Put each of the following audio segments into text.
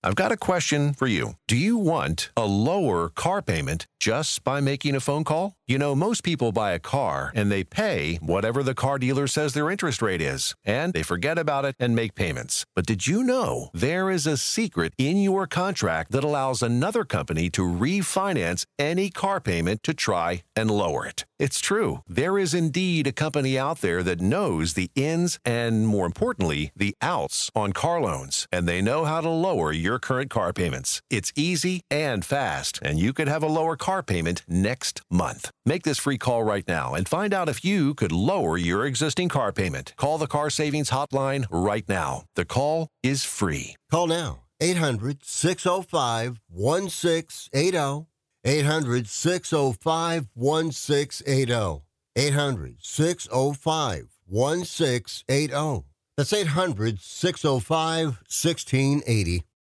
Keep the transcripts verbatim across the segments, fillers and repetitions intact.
I've got a question for you. Do you want a lower car payment just by making a phone call? You know, most people buy a car and they pay whatever the car dealer says their interest rate is, and they forget about it and make payments. But did you know there is a secret in your contract that allows another company to refinance any car payment to try and lower it? It's true. There is indeed a company out there that knows the ins and, more importantly, the outs on car loans, and they know how to lower your current car payments. It's easy and fast, and you could have a lower car payment next month. Make this free call right now and find out if you could lower your existing car payment. Call the Car Savings Hotline right now. The call is free. Call now. eight hundred, six oh five, one six eight oh. eight hundred, six oh five, one six eight oh. eight hundred, six oh five, one six eight oh. That's eight hundred, six oh five, one six eight oh.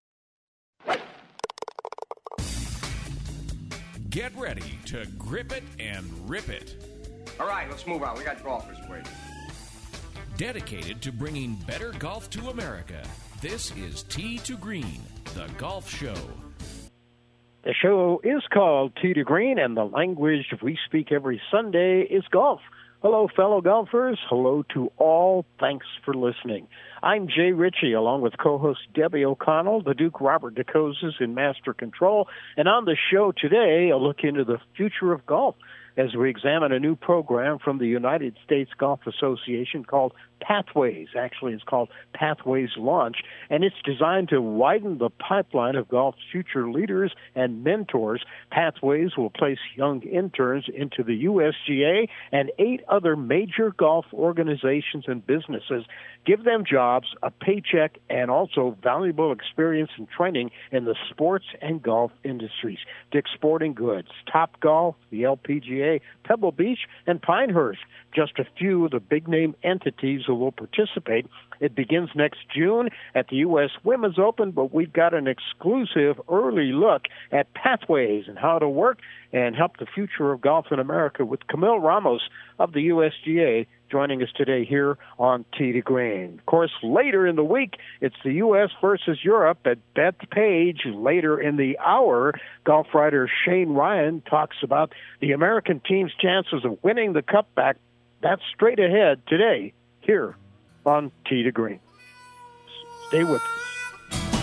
Get ready to grip it and rip it. All right, let's move on. We got golfers waiting. Dedicated to bringing better golf to America, this is Tee to Green, the golf show. The show is called Tee to Green, and the language we speak every Sunday is golf. Hello, fellow golfers. Hello to all. Thanks for listening. I'm Jay Ritchie, along with co-host Debbie O'Connell, the Duke Robert DeCozes in Master Control. And on the show today, a look into the future of golf as we examine a new program from the United States Golf Association called Pathways. Actually, it's called Pathways Launch, and it's designed to widen the pipeline of golf's future leaders and mentors. Pathways will place young interns into the U S G A and eight other major golf organizations and businesses, give them jobs, a paycheck, and also valuable experience and training in the sports and golf industries. Dick's Sporting Goods, Top Golf, the L P G A, Pebble Beach, and Pinehurst, just a few of the big-name entities who will participate. It begins next June at the U S Women's Open, but we've got an exclusive early look at Pathways and how to work and help the future of golf in America with Camille Ramos of the U S G A joining us today here on Tee to Green. Of course, later in the week, it's the U S versus Europe at Bethpage. Later in the hour, golf writer Shane Ryan talks about the American team's chances of winning the Cup back. That's straight ahead today here on Tee to Green. Stay with us.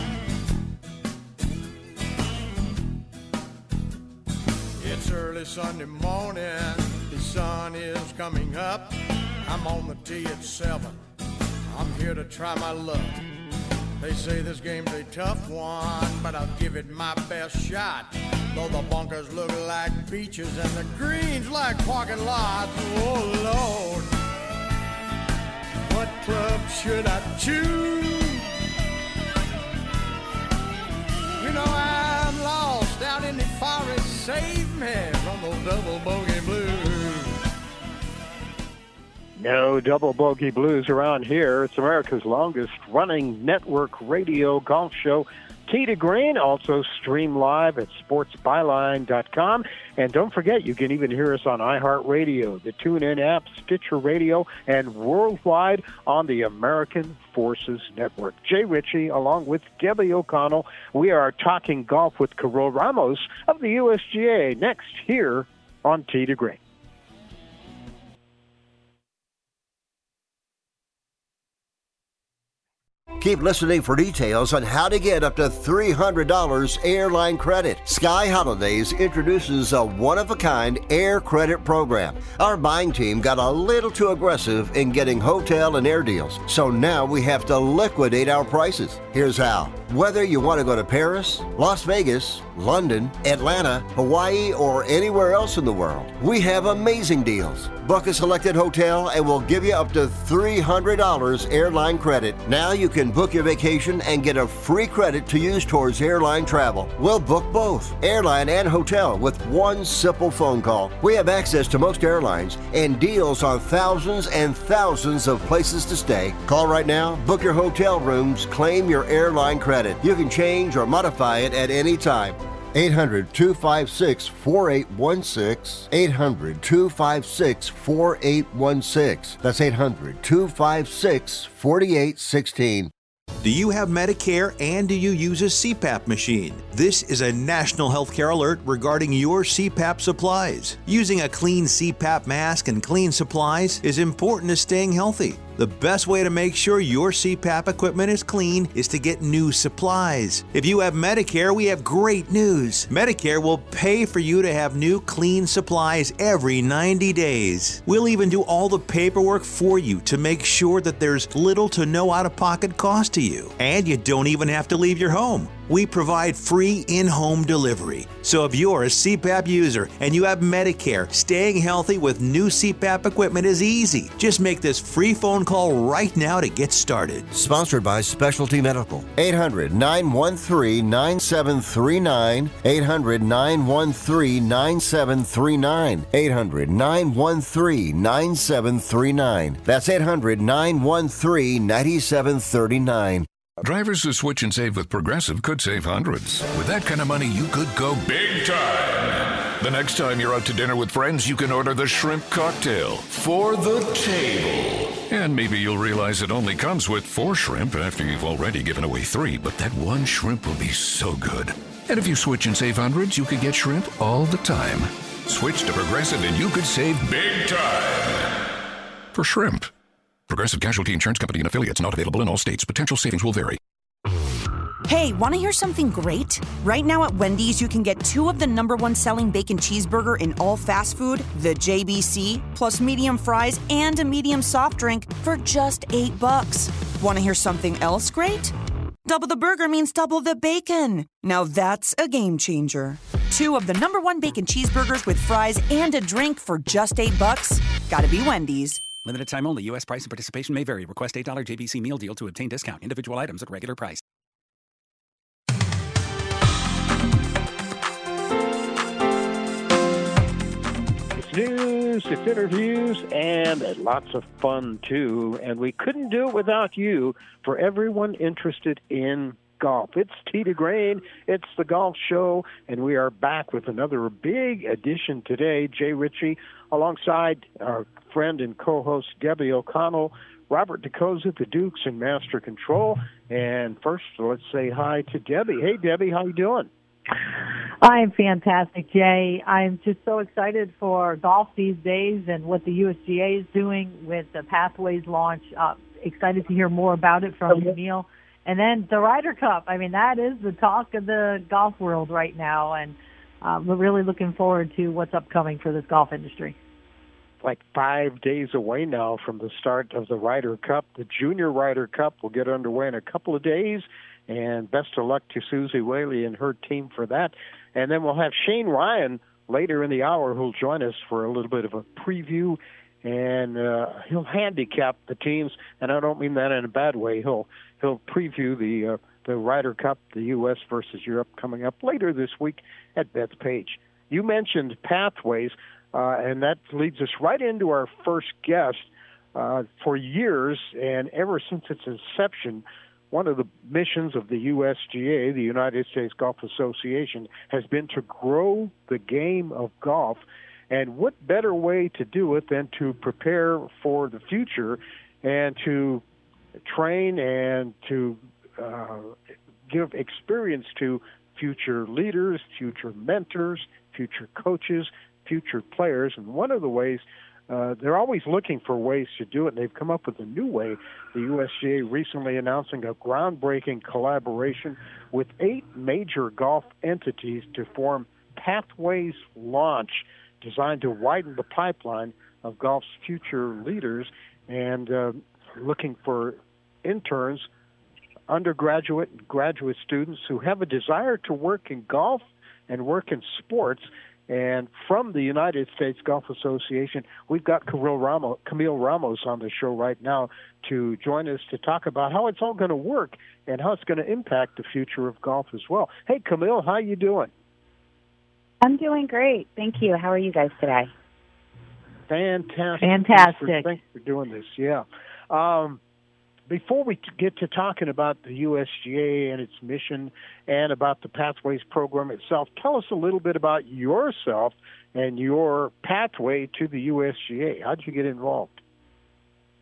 It's early Sunday morning, the sun is coming up. I'm on the tee at seven, I'm here to try my luck. They say this game's a tough one, but I'll give it my best shot. Though the bunkers look like beaches and the greens like parking lots. Oh Lord, what club should I choose? You know I'm lost out in the forest, save me from those double bogey blues. No double bogey blues around here. It's America's longest running network radio golf show, Tee to Green, also stream live at sports byline dot com. And don't forget, you can even hear us on iHeartRadio, the TuneIn app, Stitcher Radio, and worldwide on the American Forces Network. Jay Ritchie, along with Debbie O'Connell, we are talking golf with Camille Ramos of the U S G A next here on Tee to Green. Keep listening for details on how to get up to three hundred dollars airline credit. Sky Holidays introduces a one-of-a-kind air credit program. Our buying team got a little too aggressive in getting hotel and air deals, so now we have to liquidate our prices. Here's how. Whether you want to go to Paris, Las Vegas, London, Atlanta, Hawaii, or anywhere else in the world, we have amazing deals. Book a selected hotel and we'll give you up to three hundred dollars airline credit. Now you can book your vacation and get a free credit to use towards airline travel. We'll book both, airline and hotel, with one simple phone call. We have access to most airlines and deals on thousands and thousands of places to stay. Call right now, book your hotel rooms, claim your airline credit. You can change or modify it at any time. eight hundred, two five six, four eight one six. eight hundred, two five six, four eight one six. That's eight hundred, two five six, four eight one six. Do you have Medicare and do you use a C PAP machine? This is a national healthcare alert regarding your C PAP supplies. Using a clean C PAP mask and clean supplies is important to staying healthy. The best way to make sure your C PAP equipment is clean is to get new supplies. If you have Medicare, we have great news. Medicare will pay for you to have new clean supplies every ninety days. We'll even do all the paperwork for you to make sure that there's little to no out-of-pocket cost to you. And you don't even have to leave your home. We provide free in-home delivery. So if you're a C PAP user and you have Medicare, staying healthy with new C PAP equipment is easy. Just make this free phone call right now to get started. Sponsored by Specialty Medical. eight hundred, nine one three, nine seven three nine. eight hundred, nine one three, nine seven three nine. eight hundred, nine one three, nine seven three nine. That's eight hundred, nine one three, nine seven three nine. Drivers who switch and save with Progressive could save hundreds. With that kind of money, you could go big time. The next time you're out to dinner with friends, you can order the shrimp cocktail for the table. And maybe you'll realize it only comes with four shrimp after you've already given away three, but that one shrimp will be so good. And if you switch and save hundreds, you could get shrimp all the time. Switch to Progressive and you could save big time. For shrimp. Progressive Casualty Insurance Company and affiliates, not available in all states. Potential savings will vary. Hey, want to hear something great? Right now at Wendy's, you can get two of the number one selling bacon cheeseburger in all fast food, the J B C, plus medium fries and a medium soft drink for just eight bucks. Want to hear something else great? Double the burger means double the bacon. Now that's a game changer. Two of the number one bacon cheeseburgers with fries and a drink for just eight bucks. Gotta be Wendy's. Limited time only. U S price and participation may vary. Request eight dollars J B C meal deal to obtain discount. Individual items at regular price. It's news, it's interviews, and lots of fun, too. And we couldn't do it without you. For everyone interested in golf, it's Tee to Green, it's the Golf Show, and we are back with another big edition today. Jay Ritchie, alongside our friend and co-host Debbie O'Connell, Robert DeCosa, the Dukes in Master Control. And first, let's say hi to Debbie. Hey, Debbie, how you doing? I'm fantastic, Jay. I'm just so excited for golf these days and what the U S G A is doing with the Pathways launch. Uh, excited to hear more about it from Camille. And then the Ryder Cup. I mean, that is the talk of the golf world right now, and uh, we're really looking forward to what's upcoming for this golf industry. Like five days away now from the start of the Ryder Cup. The Junior Ryder Cup will get underway in a couple of days, and best of luck to Susie Whaley and her team for that. And then we'll have Shane Ryan later in the hour who'll join us for a little bit of a preview, and uh, he'll handicap the teams, and I don't mean that in a bad way. He'll he'll preview the uh, the Ryder Cup, the U S versus Europe, coming up later this week at Bethpage. You mentioned Pathways. Uh, and that leads us right into our first guest. Uh, for years, and ever since its inception, one of the missions of the U S G A, the United States Golf Association, has been to grow the game of golf. And what better way to do it than to prepare for the future and to train and to uh, give experience to future leaders, future mentors, future coaches, future players. And one of the ways, uh, they're always looking for ways to do it, and they've come up with a new way. The U S G A recently announcing a groundbreaking collaboration with eight major golf entities to form Pathways Launch, designed to widen the pipeline of golf's future leaders, and uh, looking for interns, undergraduate and graduate students who have a desire to work in golf and work in sports. And from the United States Golf Association, we've got Camille Ramos, Camille Ramos on the show right now to join us to talk about how it's all going to work and how it's going to impact the future of golf as well. Hey, Camille, how you doing? I'm doing great. Thank you. How are you guys today? Fantastic. Fantastic. Thanks for, thanks for doing this, yeah. Um, Before we get to talking about the U S G A and its mission and about the Pathways program itself, tell us a little bit about yourself and your pathway to the U S G A. How did you get involved?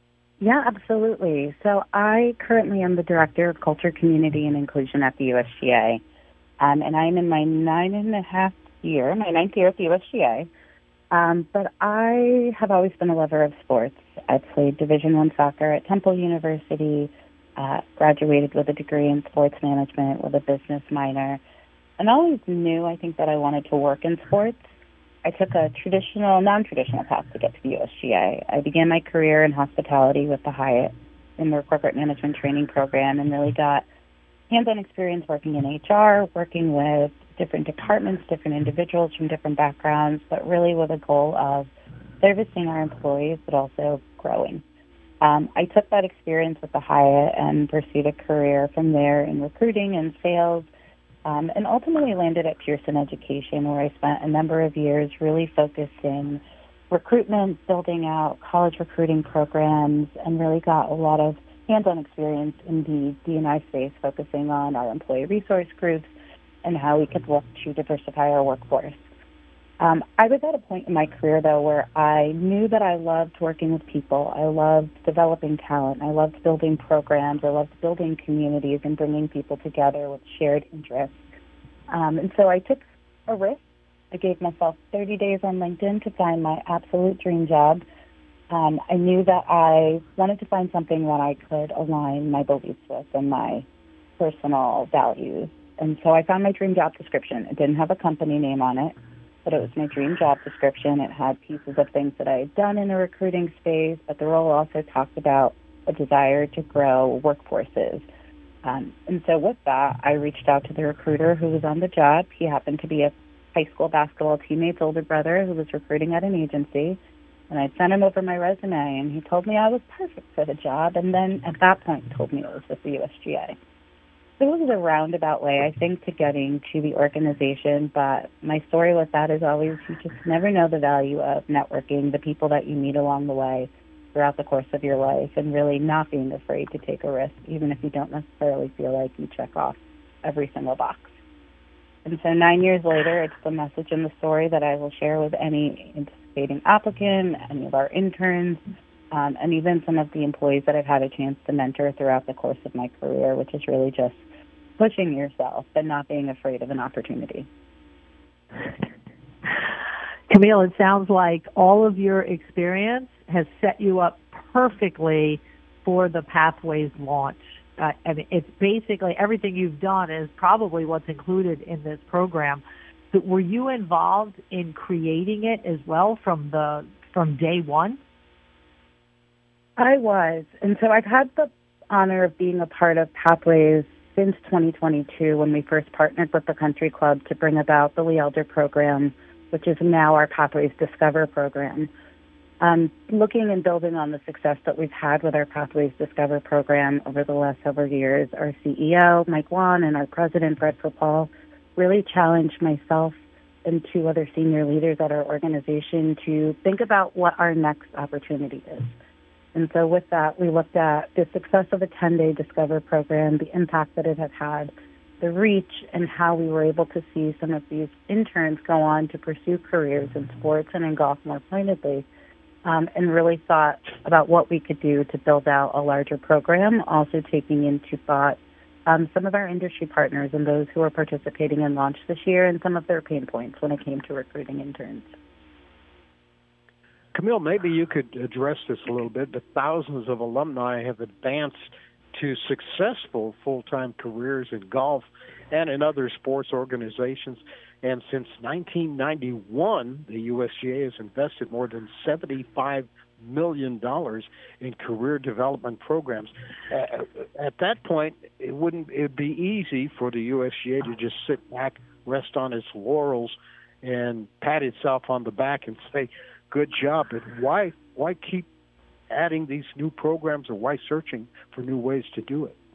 Yeah, absolutely. So I currently am the Director of Culture, Community, and Inclusion at the U S G A, um, and I'm in my nine and a half year, my ninth year at the U S G A. Um, but I have always been a lover of sports. I played Division One soccer at Temple University, uh, graduated with a degree in sports management with a business minor, and always knew, I think, that I wanted to work in sports. I took a traditional, non-traditional path to get to the U S G A. I began my career in hospitality with the Hyatt in their corporate management training program and really got hands-on experience working in H R, working with different departments, different individuals from different backgrounds, but really with a goal of servicing our employees, but also growing. Um, I took that experience with the Hyatt and pursued a career from there in recruiting and sales, um, and ultimately landed at Pearson Education, where I spent a number of years really focused in recruitment, building out college recruiting programs, and really got a lot of hands-on experience in the D and I space, focusing on our employee resource groups and how we could look to diversify our workforce. Um, I was at a point in my career, though, where I knew that I loved working with people. I loved developing talent. I loved building programs. I loved building communities and bringing people together with shared interests. Um, and so I took a risk. I gave myself thirty days on LinkedIn to find my absolute dream job. Um, I knew that I wanted to find something that I could align my beliefs with and my personal values. And so I found my dream job description. It didn't have a company name on it, but it was my dream job description. It had pieces of things that I had done in the recruiting space, but the role also talked about a desire to grow workforces. Um, and so with that, I reached out to the recruiter who was on the job. He happened to be a high school basketball teammate's older brother who was recruiting at an agency. And I sent him over my resume, and he told me I was perfect for the job, and then at that point told me it was with the U S G A. So it was a roundabout way, I think, to getting to the organization, but my story with that is always you just never know the value of networking, the people that you meet along the way throughout the course of your life, and really not being afraid to take a risk, even if you don't necessarily feel like you check off every single box. And so nine years later, it's the message and the story that I will share with any anticipating applicant, any of our interns, um, and even some of the employees that I've had a chance to mentor throughout the course of my career, which is really just pushing yourself but not being afraid of an opportunity. Camille, it sounds like all of your experience has set you up perfectly for the Pathways launch. Uh, I mean, it's basically everything you've done is probably what's included in this program. But were you involved in creating it as well from the from day one? I was. And so I've had the honor of being a part of Pathways since twenty twenty-two, when we first partnered with the Country Club to bring about the Lee Elder program, which is now our Pathways Discover program. Um, looking and building on the success that we've had with our Pathways Discover program over the last several years, our C E O, Mike Wan, and our president, Brett Paul, really challenged myself and two other senior leaders at our organization to think about what our next opportunity is. And so with that, we looked at the success of a ten-day Discover program, the impact that it had had, the reach, and how we were able to see some of these interns go on to pursue careers in sports and in golf more pointedly, um, and really thought about what we could do to build out a larger program, also taking into thought um, some of our industry partners and those who are participating in launch this year and some of their pain points when it came to recruiting interns. Camille, maybe you could address this a little bit, but thousands of alumni have advanced to successful full-time careers in golf and in other sports organizations. And since nineteen ninety-one, the U S G A has invested more than seventy-five million dollars in career development programs. Uh, at that point, it wouldn't it'd be easy for the U S G A to just sit back, rest on its laurels, and pat itself on the back and say, good job. But why why keep adding these new programs, or why searching for new ways to do it?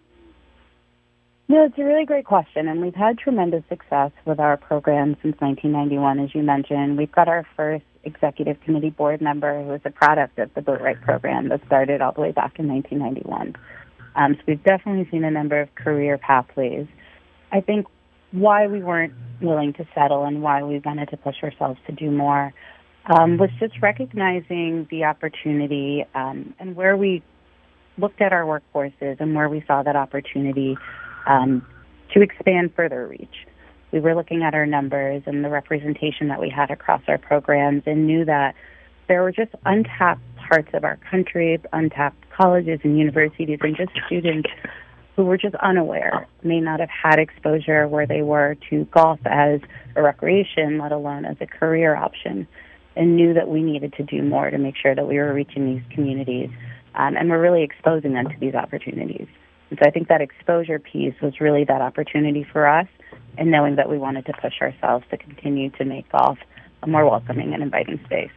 No, it's a really great question, and we've had tremendous success with our program since nineteen ninety-one, as you mentioned. We've got our first executive committee board member who is a product of the Boatwright program that started all the way back in nineteen ninety-one. Um, so we've definitely seen a number of career pathways. I think why we weren't willing to settle and why we wanted to push ourselves to do more um, was just recognizing the opportunity um, and where we looked at our workforces and where we saw that opportunity um, to expand further reach. We were looking at our numbers and the representation that we had across our programs and knew that there were just untapped parts of our country, untapped colleges and universities, and just students who were just unaware, may not have had exposure where they were to golf as a recreation, let alone as a career option, and knew that we needed to do more to make sure that we were reaching these communities. Um, and we're really exposing them to these opportunities. And so I think that exposure piece was really that opportunity for us, and knowing that we wanted to push ourselves to continue to make golf a more welcoming and inviting space.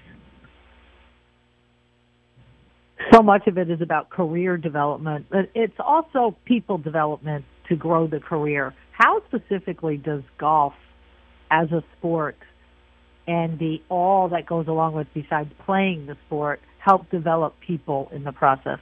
So much of it is about career development, but it's also people development to grow the career. How specifically does golf as a sport and the all that goes along with besides playing the sport help develop people in the process?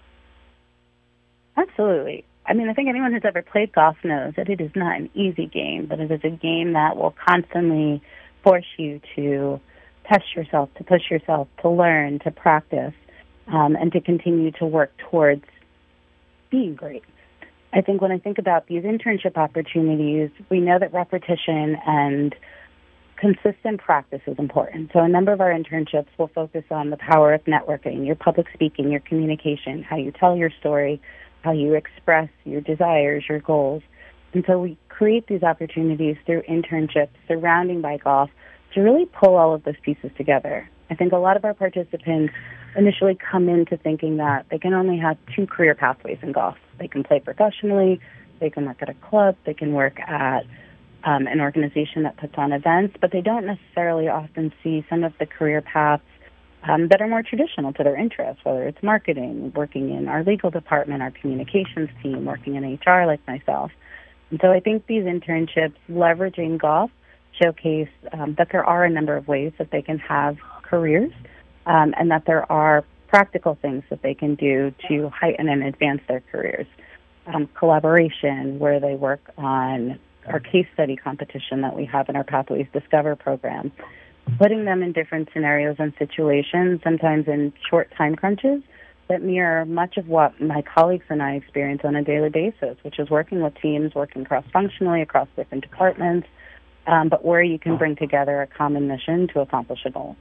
Absolutely. I mean, I think anyone who's ever played golf knows that it is not an easy game, but it is a game that will constantly force you to test yourself, to push yourself, to learn, to practice. Um, and to continue to work towards being great. I think when I think about these internship opportunities, we know that repetition and consistent practice is important. So a number of our internships will focus on the power of networking, your public speaking, your communication, how you tell your story, how you express your desires, your goals. And so we create these opportunities through internships surrounding by golf to really pull all of those pieces together. I think a lot of our participants initially come into thinking that they can only have two career pathways in golf. They can play professionally, they can work at a club, they can work at um, an organization that puts on events, but they don't necessarily often see some of the career paths um, that are more traditional to their interests, whether it's marketing, working in our legal department, our communications team, working in H R like myself. And so I think these internships leveraging golf showcase um, that there are a number of ways that they can have careers, um, and that there are practical things that they can do to heighten and advance their careers. Um, collaboration, where they work on our case study competition that we have in our Pathways Discover program, putting them in different scenarios and situations, sometimes in short time crunches, that mirror much of what my colleagues and I experience on a daily basis, which is working with teams, working cross-functionally across different departments, um, but where you can bring together a common mission to accomplish a goal.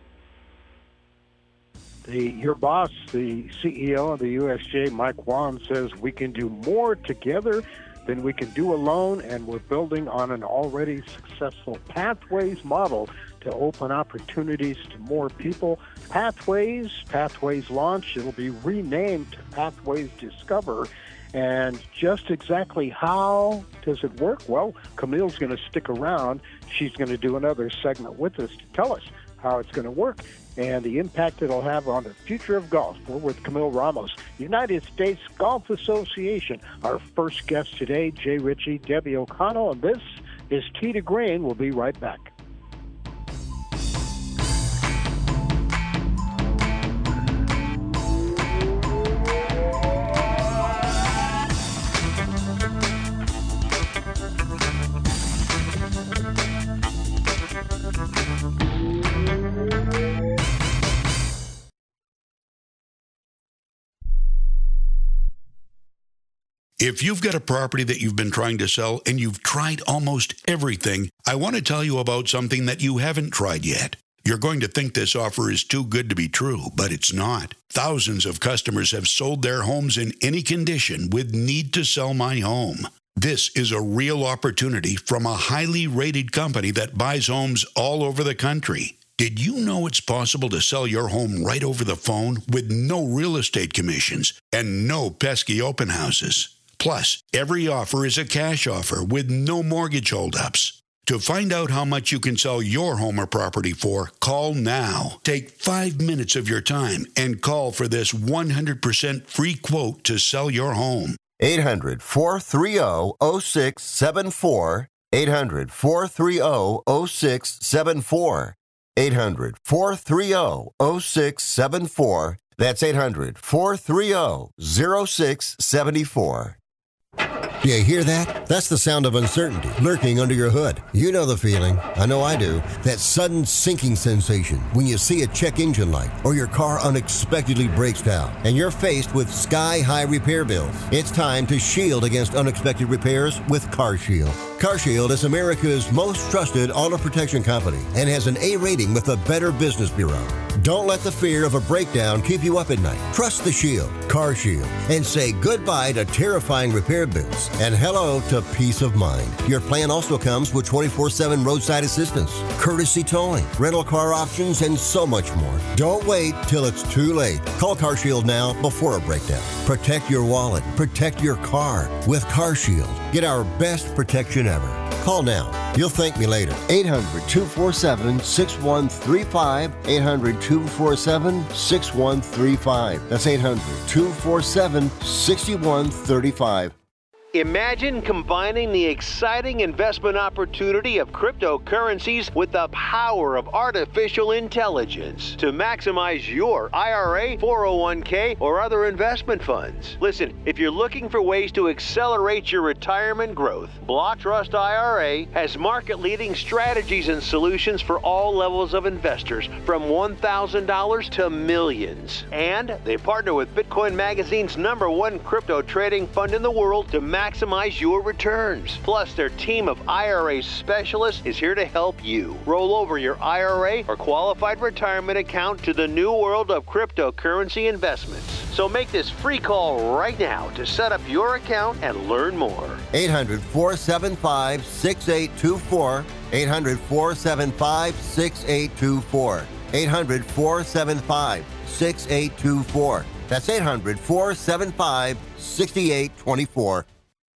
The, your boss, the C E O of the U S G A, Mike Wan, says we can do more together than we can do alone, and we're building on an already successful Pathways model to open opportunities to more people. Pathways, Pathways launch, it'll be renamed to Pathways Discover. And just exactly how does it work? Well, Camille's going to stick around. She's going to do another segment with us to tell us how it's going to work and the impact it'll have on the future of golf. We're with Camille Ramos, United States Golf Association. Our first guest today, Jay Ritchie, Debbie O'Connell, and this is Tee to Green. We'll be right back. If you've got a property that you've been trying to sell and you've tried almost everything, I want to tell you about something that you haven't tried yet. You're going to think this offer is too good to be true, but it's not. Thousands of customers have sold their homes in any condition with Need to Sell My Home. This is a real opportunity from a highly rated company that buys homes all over the country. Did you know it's possible to sell your home right over the phone with no real estate commissions and no pesky open houses? Plus, every offer is a cash offer with no mortgage holdups. To find out how much you can sell your home or property for, call now. Take five minutes of your time and call for this one hundred percent free quote to sell your home. eight hundred, four three zero, zero six seven four. eight hundred, four three zero, zero six seven four. eight hundred, four three zero, zero six seven four. That's eight hundred, four three zero, zero six seven four. Do you hear that? That's the sound of uncertainty lurking under your hood. You know the feeling. I know I do. That sudden sinking sensation when you see a check engine light or your car unexpectedly breaks down and you're faced with sky-high repair bills. It's time to shield against unexpected repairs with CarShield. CarShield is America's most trusted auto protection company and has an A rating with the Better Business Bureau. Don't let the fear of a breakdown keep you up at night. Trust the Shield, CarShield, and say goodbye to terrifying repair bills and hello to peace of mind. Your plan also comes with twenty-four seven roadside assistance, courtesy towing, rental car options, and so much more. Don't wait till it's too late. Call CarShield now before a breakdown. Protect your wallet. Protect your car with CarShield. Get our best protection ever. Call now. You'll thank me later. eight hundred, two four seven, six one three five. eight hundred, two four seven, six one three five. That's eight hundred, two four seven, six one three five. Imagine combining the exciting investment opportunity of cryptocurrencies with the power of artificial intelligence to maximize your I R A, four oh one k, or other investment funds. Listen, if you're looking for ways to accelerate your retirement growth, Block Trust I R A has market-leading strategies and solutions for all levels of investors, from one thousand dollars to millions. And they partner with Bitcoin Magazine's number one crypto trading fund in the world to maximize maximize your returns. Plus, their team of I R A specialists is here to help you roll over your I R A or qualified retirement account to the new world of cryptocurrency investments. So make this free call right now to set up your account and learn more. eight hundred, four seven five, six eight two four. eight hundred, four seven five, six eight two four. eight hundred, four seven five, six eight two four. That's eight hundred, four seven five, six eight two four.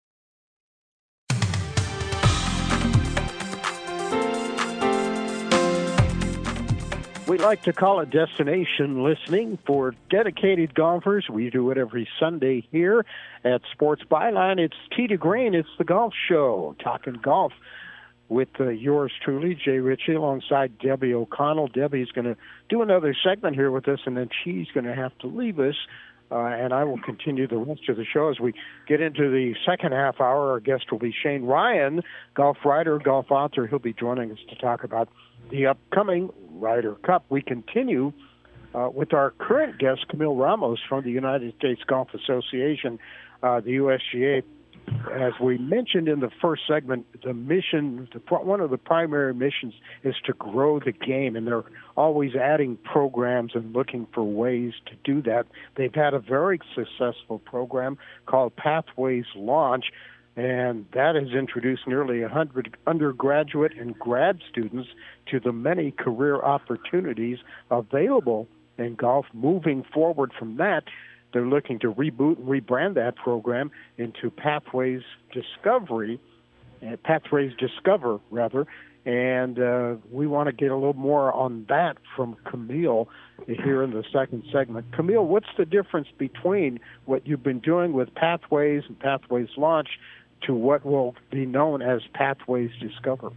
We like to call it Destination Listening for dedicated golfers. We do it every Sunday here at Sports Byline. It's Tee to Green. It's the golf show, talking golf with uh, yours truly, Jay Ritchie, alongside Debbie O'Connell. Debbie's going to do another segment here with us, and then she's going to have to leave us. Uh, and I will continue the rest of the show as we get into the second half hour. Our guest will be Shane Ryan, golf writer, golf author. He'll be joining us to talk about the upcoming Ryder Cup. We continue uh, with our current guest, Camille Ramos from the United States Golf Association, uh, the U S G A. As we mentioned in the first segment, the mission, the, one of the primary missions is to grow the game, and they're always adding programs and looking for ways to do that. They've had a very successful program called Pathways Launch, and that has introduced nearly one hundred undergraduate and grad students to the many career opportunities available in golf. Moving forward from that, they're looking to reboot and rebrand that program into Pathways Discovery, uh, Pathways Discover, rather. And uh, we want to get a little more on that from Camille here in the second segment. Camille, what's the difference between what you've been doing with Pathways and Pathways Launch to what will be known as Pathways Discover?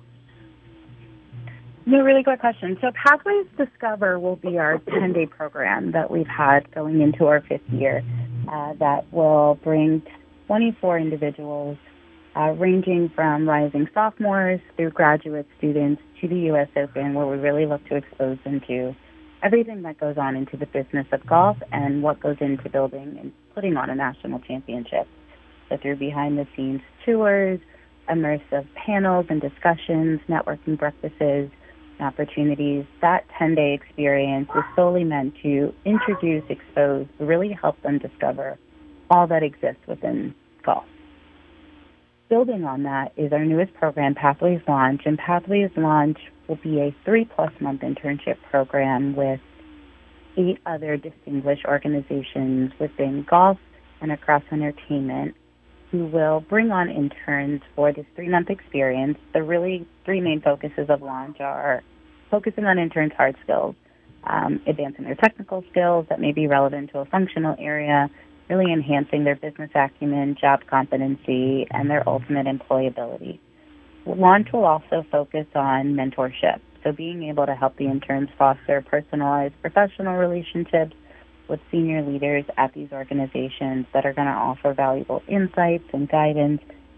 No, really good question. So Pathways Discover will be our ten-day program that we've had going into our fifth year uh, that will bring twenty-four individuals uh, ranging from rising sophomores through graduate students to the U S Open, where we really look to expose them to everything that goes on into the business of golf and what goes into building and putting on a national championship. So through behind-the-scenes tours, immersive panels and discussions, networking breakfasts, opportunities, that ten-day experience is solely meant to introduce, expose, really help them discover all that exists within golf. Building on that is our newest program, Pathways Launch, and Pathways Launch will be a three-plus month internship program with eight other distinguished organizations within golf and across entertainment who will bring on interns for this three-month experience. The really three main focuses of Launch are focusing on interns' hard skills, um, advancing their technical skills that may be relevant to a functional area, really enhancing their business acumen, job competency, and their ultimate employability. Launch will also focus on mentorship, so being able to help the interns foster personalized professional relationships with senior leaders at these organizations that are going to offer valuable insights and guidance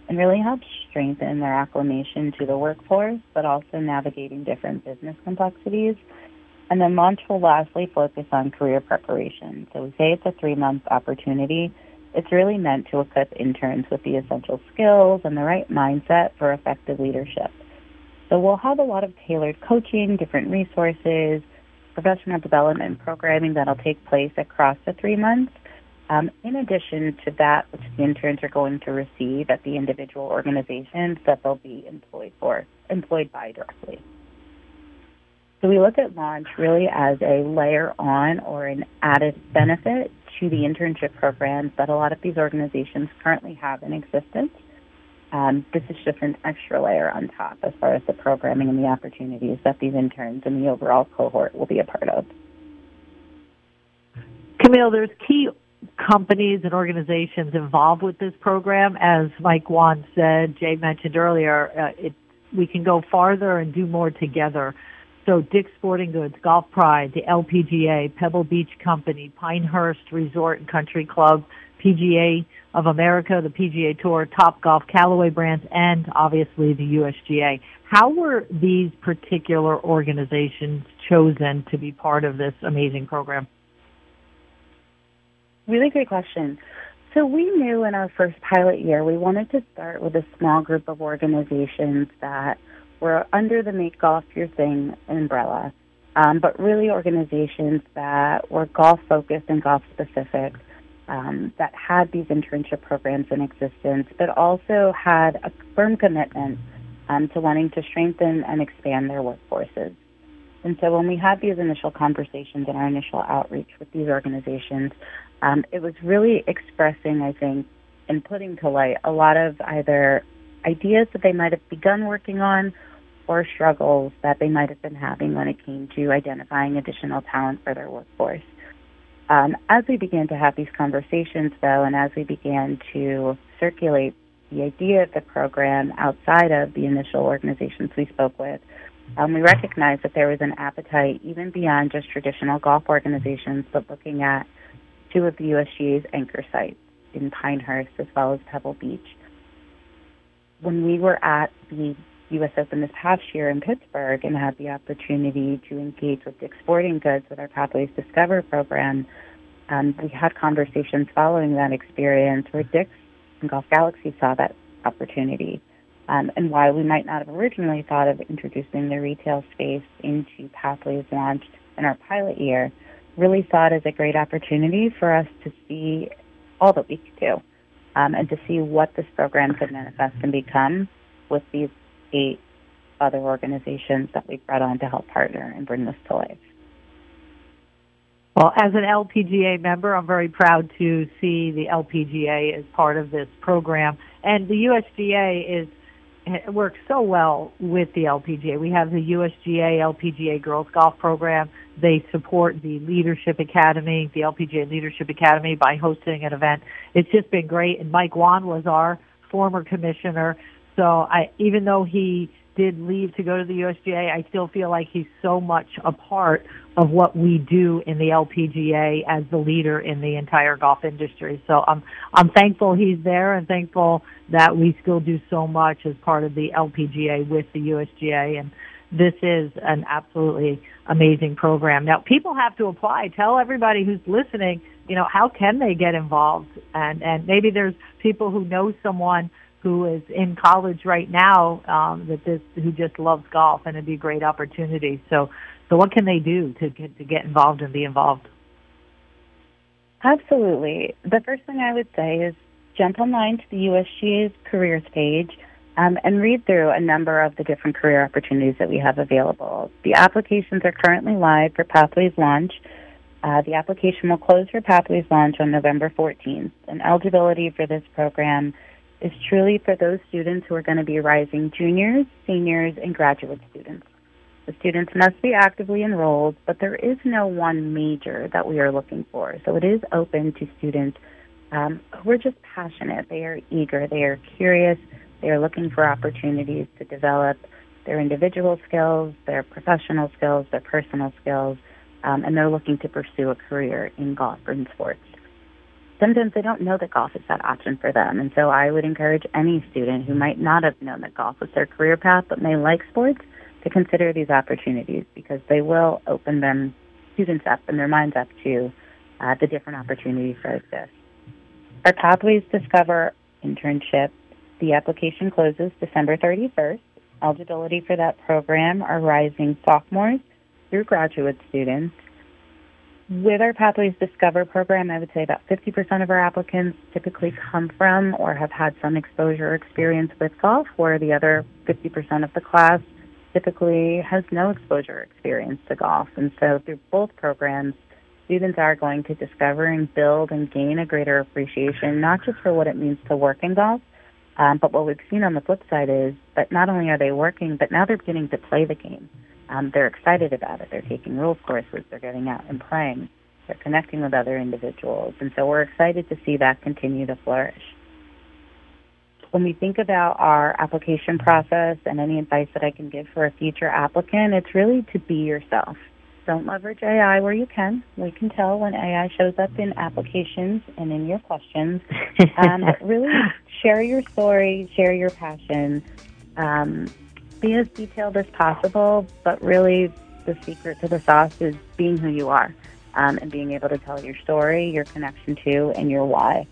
and really helps strengthen their acclimation to the workforce, but also navigating different business complexities. And then Launch will lastly focus on career preparation. So we say it's a three-month opportunity. It's really meant to equip interns with the essential skills and the right mindset for effective leadership. So we'll have a lot of tailored coaching, different resources, professional development programming that'll take place across the three months, um, in addition to that which the interns are going to receive at the individual organizations that they'll be employed for, employed by directly. So we look at Launch really as a layer on or an added benefit to the internship programs that a lot of these organizations currently have in existence. Um, this is just an extra layer on top as far as the programming and the opportunities that these interns and the overall cohort will be a part of. Camille, there's key companies and organizations involved with this program. As Mike Wan said, Jay mentioned earlier, uh, it, we can go farther and do more together. So Dick's Sporting Goods, Golf Pride, the L P G A, Pebble Beach Company, Pinehurst Resort and Country Club, P G A of America, the P G A Tour, Topgolf, Callaway Brands, and obviously the U S G A. How were these particular organizations chosen to be part of this amazing program? Really great question. So we knew in our first pilot year we wanted to start with a small group of organizations that were under the Make Golf Your Thing umbrella, um, but really organizations that were golf-focused and golf-specific, um, that had these internship programs in existence, but also had a firm commitment um, to wanting to strengthen and expand their workforces. And so when we had these initial conversations and our initial outreach with these organizations, um, it was really expressing, I think, and putting to light a lot of either ideas that they might have begun working on or struggles that they might have been having when it came to identifying additional talent for their workforce. Um, as we began to have these conversations, though, and as we began to circulate the idea of the program outside of the initial organizations we spoke with, um, we recognized that there was an appetite even beyond just traditional golf organizations, but looking at two of the U S G A's anchor sites in Pinehurst as well as Pebble Beach. When we were at the U S Open this past year in Pittsburgh and had the opportunity to engage with Dick's Sporting Goods with our Pathways Discover program, um, we had conversations following that experience where Dick's and Golf Galaxy saw that opportunity. Um, and while we might not have originally thought of introducing the retail space into Pathways launched in our pilot year, really saw it as a great opportunity for us to see all that we could do um, and to see what this program could manifest and become with these eight other organizations that we've brought on to help partner and bring this to life. Well, as an L P G A member, I'm very proud to see the L P G A as part of this program. And the U S G A is works so well with the L P G A. We have the U S G A L P G A Girls Golf Program. They support the Leadership Academy, the L P G A Leadership Academy, by hosting an event. It's just been great. And Mike Wan was our former commissioner. So I, even though he did leave to go to the U S G A, I still feel like he's so much a part of what we do in the L P G A as the leader in the entire golf industry. So I'm I'm thankful he's there and thankful that we still do so much as part of the L P G A with the U S G A. And this is an absolutely amazing program. Now, people have to apply. Tell everybody who's listening, you know, how can they get involved? And, and maybe there's people who know someone who is in college right now um, that this who just loves golf, and it'd be a great opportunity. So, so what can they do to get to get involved and be involved? Absolutely. The first thing I would say is jump online to the U S G A's careers page um, and read through a number of the different career opportunities that we have available. The applications are currently live for Pathways Launch. Uh, the application will close for Pathways Launch on November fourteenth, and eligibility for this program is truly for those students who are going to be rising juniors, seniors, and graduate students. The students must be actively enrolled, but there is no one major that we are looking for. So it is open to students um, who are just passionate. They are eager. They are curious. They are looking for opportunities to develop their individual skills, their professional skills, their personal skills, um, and they're looking to pursue a career in golf or in sports. sometimes they don't know that golf is that option for them. And so I would encourage any student who might not have known that golf was their career path but may like sports to consider these opportunities, because they will open them students up and their minds up to uh, the different opportunities that exist. Our Pathways Discover internship, the application closes December thirty-first. Eligibility for that program are rising sophomores through graduate students. With our Pathways Discover program, I would say about fifty percent of our applicants typically come from or have had some exposure or experience with golf, where the other fifty percent of the class typically has no exposure or experience to golf. And so through both programs, students are going to discover and build and gain a greater appreciation, not just for what it means to work in golf, um, but what we've seen on the flip side is that not only are they working, but now they're beginning to play the game. Um, they're excited about it. They're taking rules courses. They're getting out and playing. They're connecting with other individuals. And so we're excited to see that continue to flourish. When we think about our application process and any advice that I can give for a future applicant, it's really to be yourself. Don't leverage A I where you can. We can tell when A I shows up in applications and in your questions. Um, but really share your story, share your passion. Um, be as detailed as possible, but really the secret to the sauce is being who you are um, and being able to tell your story, your connection to, and your why.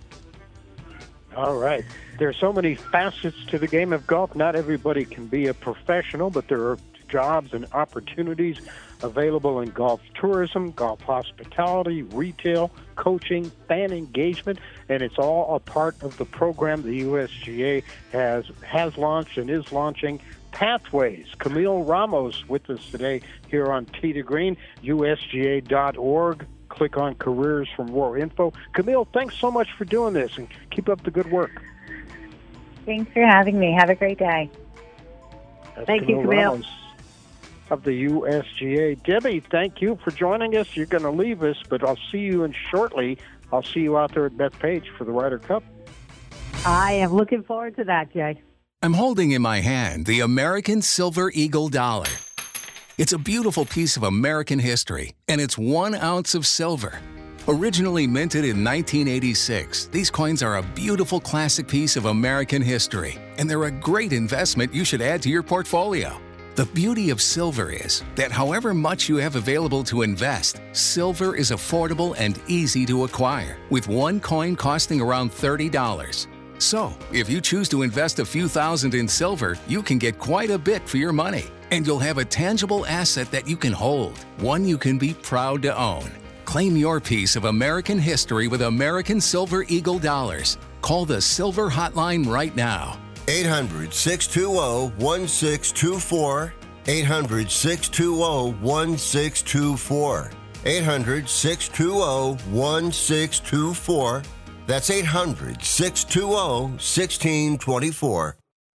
All right. There are so many facets to the game of golf. Not everybody can be a professional, but there are jobs and opportunities available in golf tourism, golf hospitality, retail, coaching, fan engagement, and it's all a part of the program the U S G A has has launched and is launching, Pathways. Camille Ramos with us today here on Tee to Green, U S G A dot org. Click on careers for more info. Camille, thanks so much for doing this, and keep up the good work. Thanks for having me. Have a great day. That's Thank Camille you, Camille. Ramos of the U S G A. Debbie, thank you for joining us. You're going to leave us, but I'll see you in shortly. I'll see you out there at Bethpage for the Ryder Cup. I am looking forward to that, Jay. I'm holding in my hand the American Silver Eagle Dollar. It's a beautiful piece of American history, and it's one ounce of silver. Originally minted in nineteen eighty-six, these coins are a beautiful classic piece of American history, and they're a great investment you should add to your portfolio. The beauty of silver is that however much you have available to invest, silver is affordable and easy to acquire, with one coin costing around thirty dollars. So, if you choose to invest a few thousand in silver, you can get quite a bit for your money, and you'll have a tangible asset that you can hold, one you can be proud to own. Claim your piece of American history with American Silver Eagle Dollars. Call the Silver Hotline right now. eight hundred, six two zero, one six two four. eight hundred, six two zero, one six two four. eight hundred, six two zero, one six two four. That's eight hundred, six two zero, one six two four.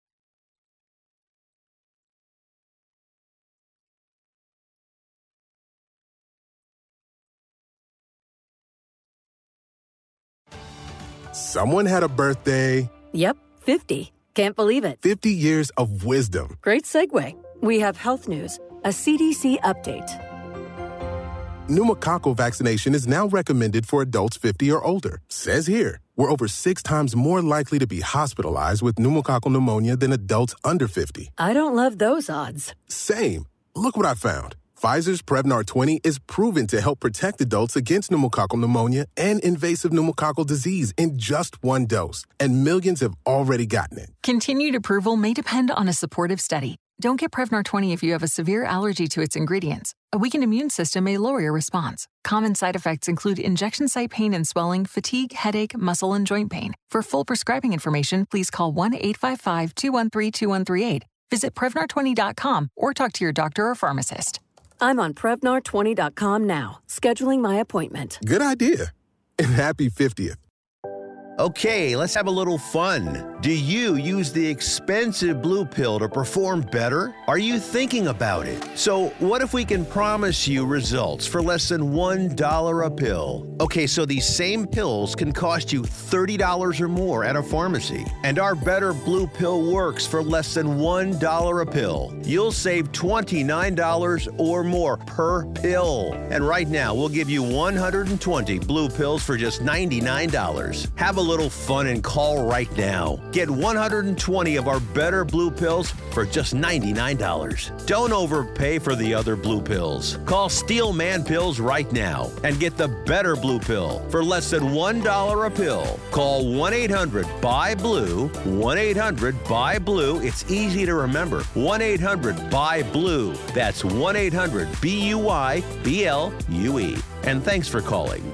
Someone had a birthday. Yep, fifty. Can't believe it. fifty years of wisdom. Great segue. We have health news, a C D C update. Pneumococcal vaccination is now recommended for adults fifty or older. Says here, we're over six times more likely to be hospitalized with pneumococcal pneumonia than adults under fifty. I don't love those odds. Same. Look what I found. Pfizer's Prevnar twenty is proven to help protect adults against pneumococcal pneumonia and invasive pneumococcal disease in just one dose, and millions have already gotten it. Continued approval may depend on a supportive study. Don't get Prevnar twenty if you have a severe allergy to its ingredients. A weakened immune system may lower your response. Common side effects include injection site pain and swelling, fatigue, headache, muscle, and joint pain. For full prescribing information, please call one eight five five, two one three, two one three eight. Visit Prevnar twenty dot com or talk to your doctor or pharmacist. I'm on Prevnar twenty dot com now, scheduling my appointment. Good idea. And happy fiftieth. Okay, let's have a little fun. Do you use the expensive Blue Pill to perform better? Are you thinking about it? So what if we can promise you results for less than one dollar a pill? Okay, so these same pills can cost you thirty dollars or more at a pharmacy. And our Better Blue Pill works for less than one dollar a pill. You'll save twenty-nine dollars or more per pill. And right now, we'll give you one hundred twenty Blue Pills for just ninety-nine dollars. Have a little fun and call right now. Get one hundred twenty of our Better Blue Pills for just ninety-nine dollars. Don't overpay for the other Blue Pills. Call Steel Man Pills right now and get the Better Blue Pill for less than one dollar a pill. Call one eight hundred B U Y blue, one eight hundred B U Y blue. It's easy to remember. one eight hundred B U Y blue. That's one eight hundred B U Y B L U E. And thanks for calling.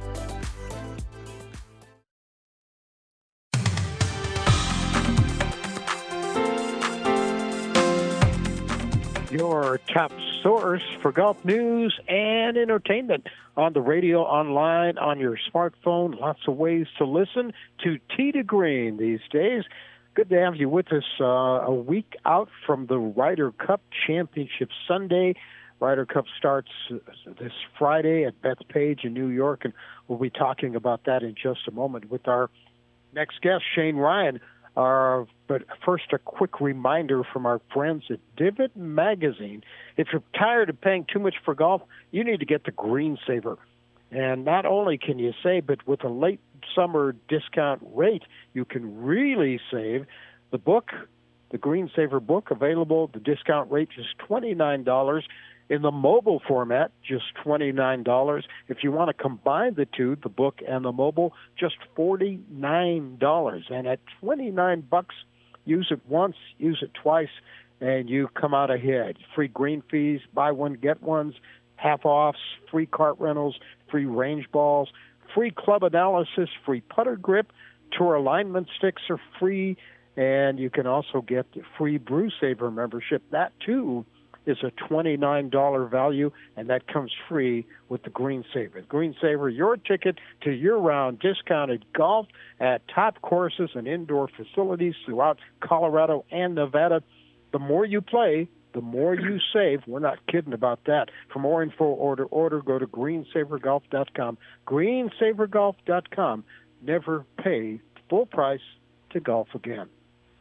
Your top source for golf news and entertainment on the radio, online, on your smartphone. Lots of ways to listen to Tee to Green these days. Good to have you with us uh, a week out from the Ryder Cup Championship Sunday. Ryder Cup starts this Friday at Bethpage in New York, and we'll be talking about that in just a moment with our next guest, Shane Ryan. Uh, but first, a quick reminder from our friends at Divot Magazine. If you're tired of paying too much for golf, you need to get the Green Saver. And not only can you save, but with a late summer discount rate, you can really save. The book, the Green Saver book, available, the discount rate is twenty-nine dollars. In the mobile format, just twenty-nine dollars. If you want to combine the two, the book and the mobile, just forty-nine dollars. And at twenty-nine bucks, use it once, use it twice, and you come out ahead. Free green fees, buy one, get ones, half-offs, free cart rentals, free range balls, free club analysis, free putter grip, tour alignment sticks are free, and you can also get the free Brew Saver membership. That, too, is a twenty-nine dollars value, and that comes free with the Green Saver. Green Saver, your ticket to year-round discounted golf at top courses and indoor facilities throughout Colorado and Nevada. The more you play, the more you save. We're not kidding about that. For more info, order, order, go to green saver golf dot com. green saver golf dot com. Never pay full price to golf again.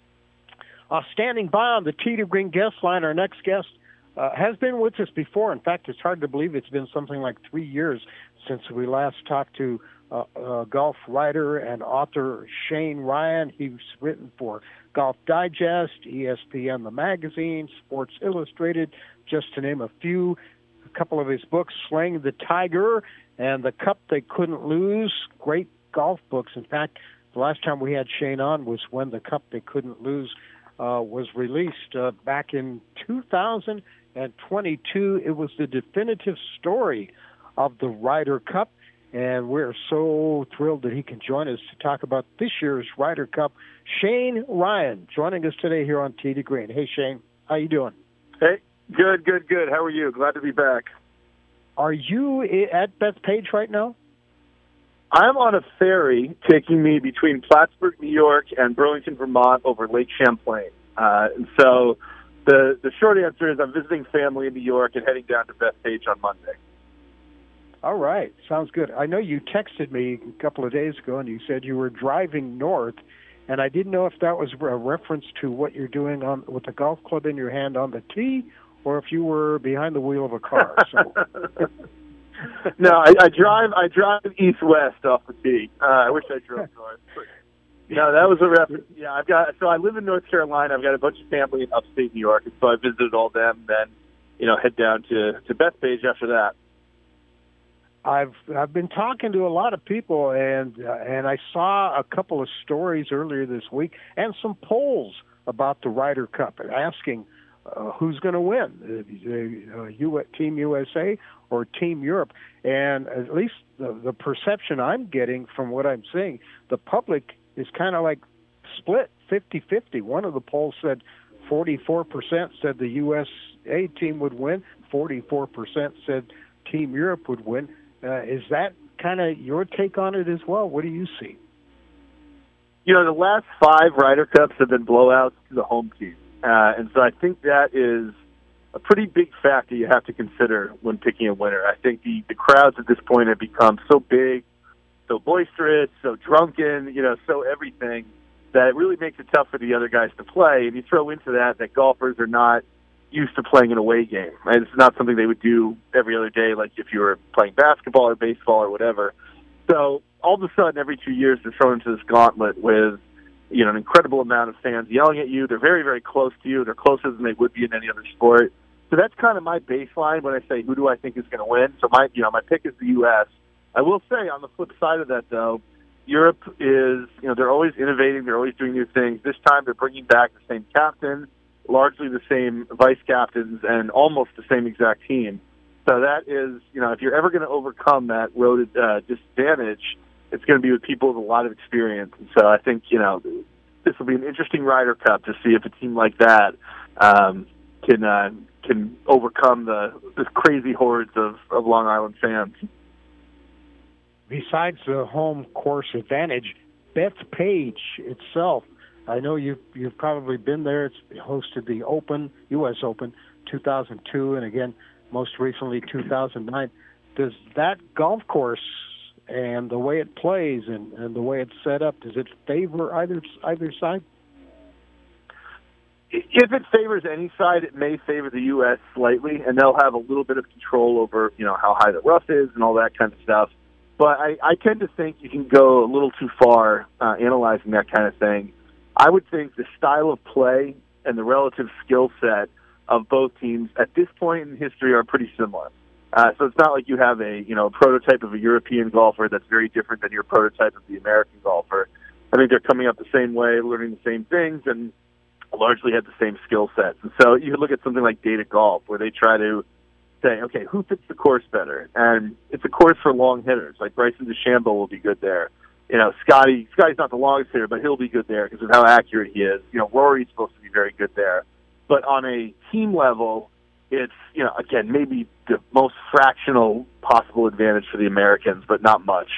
Uh, standing by on the Tee to Green guest line, our next guest Uh, has been with us before. In fact, it's hard to believe it's been something like three years since we last talked to uh, uh, golf writer and author Shane Ryan. He's written for Golf Digest, E S P N, the magazine, Sports Illustrated, just to name a few. A couple of his books, Slaying the Tiger and The Cup They Couldn't Lose, great golf books. In fact, the last time we had Shane on was when The Cup They Couldn't Lose uh, was released uh, back in two thousand twenty-two. It was the definitive story of the Ryder Cup, and we're so thrilled that he can join us to talk about this year's Ryder Cup. Shane Ryan joining us today here on Tee to Green. Hey, Shane, how you doing? Hey, good, good, good. How are you? Glad to be back. Are you at Bethpage right now? I'm on a ferry taking me between Plattsburgh, New York, and Burlington, Vermont over Lake Champlain. Uh, and so the the short answer is I'm visiting family in New York and heading down to Bethpage on Monday. All right. Sounds good. I know you texted me a couple of days ago, and you said you were driving north, and I didn't know if that was a reference to what you're doing on with the golf club in your hand on the tee, or if you were behind the wheel of a car. So. No, I, I drive. I drive east-west off the tee. Uh, I wish I drove north. No, that was a reference. Yeah, I've got. So I live in North Carolina. I've got a bunch of family in upstate New York, and so I visited all them. Then, you know, head down to to Bethpage after that. I've I've been talking to a lot of people, and uh, and I saw a couple of stories earlier this week, and some polls about the Ryder Cup, asking uh, who's going to win, uh, uh, Team U S A or Team Europe. And at least the, the perception I'm getting from what I'm seeing, the public is kind of like split fifty-fifty. One of the polls said forty-four percent said the U S A team would win, forty-four percent said Team Europe would win. Uh, is that kind of your take on it as well? What do you see? You know, the last five Ryder Cups have been blowouts to the home team. Uh, and so I think that is a pretty big factor you have to consider when picking a winner. I think the, the crowds at this point have become so big, so boisterous, so drunken, you know, so everything, that it really makes it tough for the other guys to play. And you throw into that that golfers are not used to playing an away game. Right? It's not something they would do every other day, like if you were playing basketball or baseball or whatever. So all of a sudden, every two years, they're thrown into this gauntlet with, you know, an incredible amount of fans yelling at you. They're very, very close to you. They're closer than they would be in any other sport. So that's kind of my baseline when I say who do I think is going to win. So my, you know, my pick is the U S. I will say on the flip side of that, though, Europe is, you know, they're always innovating. They're always doing new things. This time they're bringing back the same captain, largely the same vice captains, and almost the same exact team. So that is, you know, if you're ever going to overcome that road uh, disadvantage, it's going to be with people with a lot of experience. And so I think, you know, this will be an interesting Ryder Cup to see if a team like that um, can uh, can overcome the, the crazy hordes of, of Long Island fans. Besides the home course advantage, Bethpage itself, I know you've, you've probably been there. It's hosted the Open, U S Open, two thousand two, and again, most recently, two thousand nine. Does that golf course and the way it plays and, and the way it's set up, does it favor either either side? If it favors any side, it may favor the U S slightly, and they'll have a little bit of control over, you know, how high the rough is and all that kind of stuff. But I, I tend to think you can go a little too far uh, analyzing that kind of thing. I would think the style of play and the relative skill set of both teams at this point in history are pretty similar. Uh, so it's not like you have a, you know, a prototype of a European golfer that's very different than your prototype of the American golfer. I think they're coming up the same way, learning the same things, and largely have the same skill sets. And so you could look at something like Data Golf, where they try to say, okay, who fits the course better? And it's a course for long hitters. Like Bryson DeChambeau will be good there. You know, Scotty, Scotty's not the longest hitter, but he'll be good there because of how accurate he is. You know, Rory's supposed to be very good there. But on a team level, it's, you know, again, maybe the most fractional possible advantage for the Americans, but not much.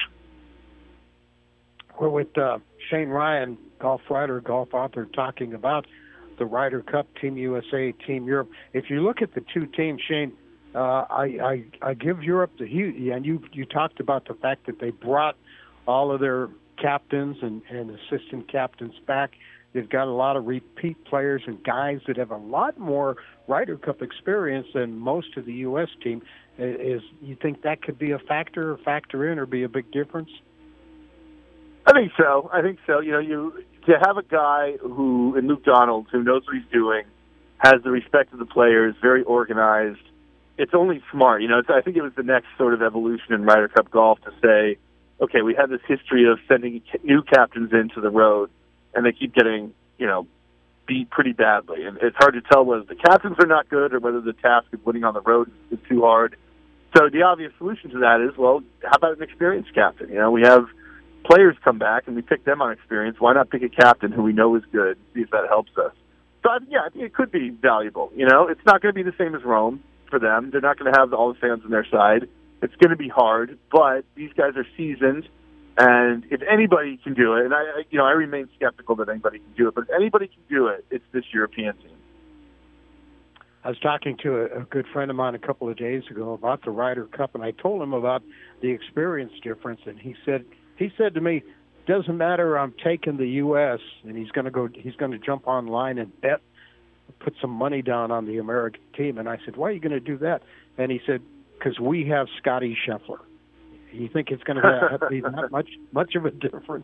We're with uh, Shane Ryan, golf writer, golf author, talking about the Ryder Cup, Team U S A, Team Europe. If you look at the two teams, Shane, uh, I, I I give Europe the huge, and you you talked about the fact that they brought all of their captains and, and assistant captains back. They've got a lot of repeat players and guys that have a lot more Ryder Cup experience than most of the U S team. Is you think that could be a factor, or factor in, or be a big difference? I think so. I think so. You know, you to have a guy who, in Luke Donald, who knows what he's doing, has the respect of the players, very organized. It's only smart. You know, it's, I think it was the next sort of evolution in Ryder Cup golf to say, okay, we have this history of sending new captains into the road, and they keep getting, you know, beat pretty badly. And it's hard to tell whether the captains are not good or whether the task of winning on the road is too hard. So the obvious solution to that is, well, how about an experienced captain? You know, we have players come back, and we pick them on experience. Why not pick a captain who we know is good, see if that helps us? So, yeah, I think it could be valuable. You know, it's not going to be the same as Rome for them. They're not going to have all the fans on their side. It's going to be hard, but these guys are seasoned, and if anybody can do it, and I, you know, I remain skeptical that anybody can do it, but if anybody can do it, it's this European team. I was talking to a, a good friend of mine a couple of days ago about the Ryder Cup, and I told him about the experience difference, and he said he said to me, "Doesn't matter. I'm taking the U S" and he's going to go. He's going to jump online and bet, put some money down on the American team. And I said, "Why are you going to do that?" And he said, "Because we have Scotty Scheffler." You think it's going to be that much much of a difference?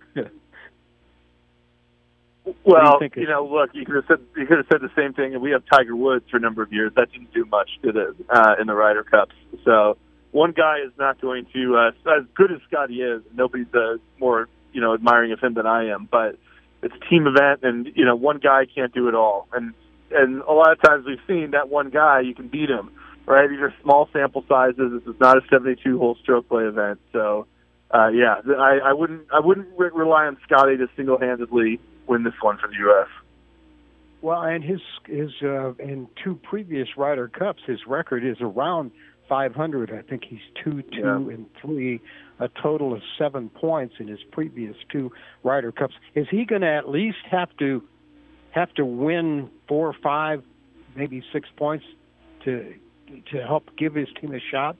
Well, you, you know, look, you could have said you could have said the same thing, and we have Tiger Woods for a number of years. That didn't do much, did it, uh, in the Ryder Cups? So one guy is not going to, uh, as good as Scotty is, nobody's uh, more, you know, admiring of him than I am. But it's a team event, and you know, one guy can't do it all. And and a lot of times we've seen that one guy, you can beat him, right? These are small sample sizes. This is not a seventy-two hole stroke play event. So, uh, yeah, I, I wouldn't I wouldn't re- rely on Scotty to single-handedly win this one for the U S. Well, and his his uh, in two previous Ryder Cups, his record is around five hundred. I think he's two, two, Yeah. and three, a total of seven points in his previous two Ryder Cups. Is he going to at least have to have to win four or five, maybe six points to to help give his team a shot?